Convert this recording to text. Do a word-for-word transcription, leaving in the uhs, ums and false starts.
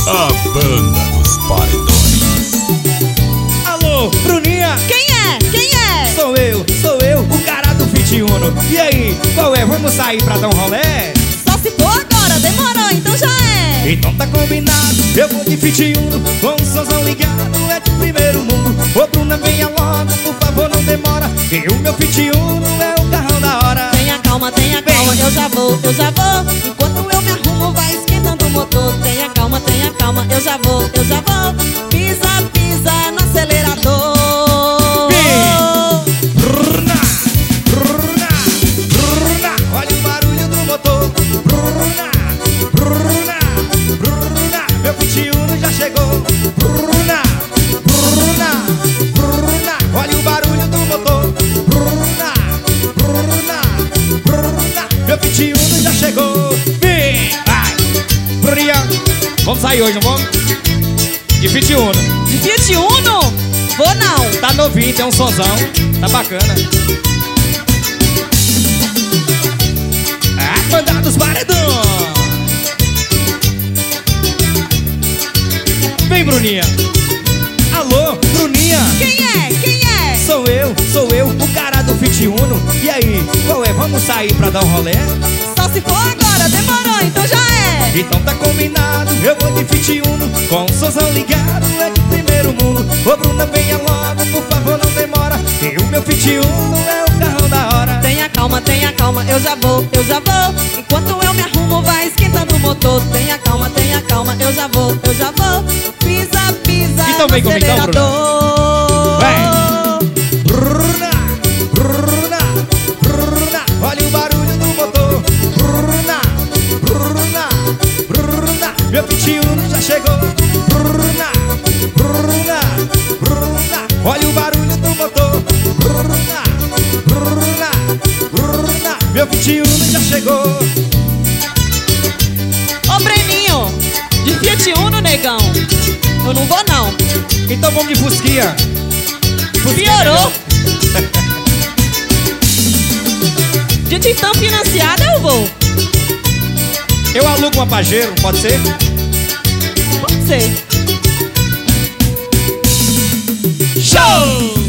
A banda dos paredões. Alô, Bruninha? Quem é? Quem é? Sou eu, sou eu, o cara do Fit Uno. E aí, qual é? Vamos sair pra dar um rolé? Só se for agora, demorou, então já é. Então tá combinado, eu vou de Fit Uno, com o somzão ligado, é de primeiro mundo. Ô Bruna, venha logo, por favor, não demora, que o meu Fit Uno é o carrão da hora. Tenha calma, tenha calma, eu já vou, eu já vou. Enquanto eu me arrumo, vai esquentando o motor. Tenha calma, tenha calma, eu já vou, eu já vou. Pisa, pisa no acelerador. Vem! Bruna, Bruna, Bruna, olha o barulho do motor. Bruna, Bruna, Bruna, meu Fit Uno já chegou. Bruna, Bruna, Bruna, olha o barulho do motor. Bruna, Bruna, Bruna, meu Fit Uno já chegou. Vem, vai, Bruninha, vamos sair hoje, não vamos? De Fit Uno. De Fiat Uno? Vou não. Tá novinho, tem um sonzão, tá bacana. A banda dos paredões. Vem, Bruninha. Alô, Bruninha? Quem é? Quem é? Sou eu, sou eu, o cara do Fit Uno. E aí, qual é? Vamos sair pra dar um rolé? Só se for agora, demorou, então já é. Então tá combinado, eu vou de Fit Uno, com o somzão ligado, é de primeiro mundo. Ô Bruna, venha logo, por favor, não demora, que o meu Fit Uno é o carrão da hora. Tenha calma, tenha calma, eu já vou, eu já vou. Enquanto eu me arrumo, vai esquentando o motor. Tenha calma, tenha calma, eu já vou, eu já vou. Pisa, pisa Então no vem comigo, então, acelerador. Vem! Bruna, Bruna, Bruna, olha o barulho do motor. Bruna, Bruna, Bruna, meu Fit Uno já chegou. Bruna, Bruna, Bruna, olha o barulho do motor. Bruna, Bruna, Bruna, meu Fit Uno já chegou. Ô Breninho, de Fiat Uno, negão. Eu não vou não. Então vamos de Fusquinha. Fusquinha Piorou. De Titã financiada eu vou. Eu alugo uma Pajero, pode ser? Pode ser. Show!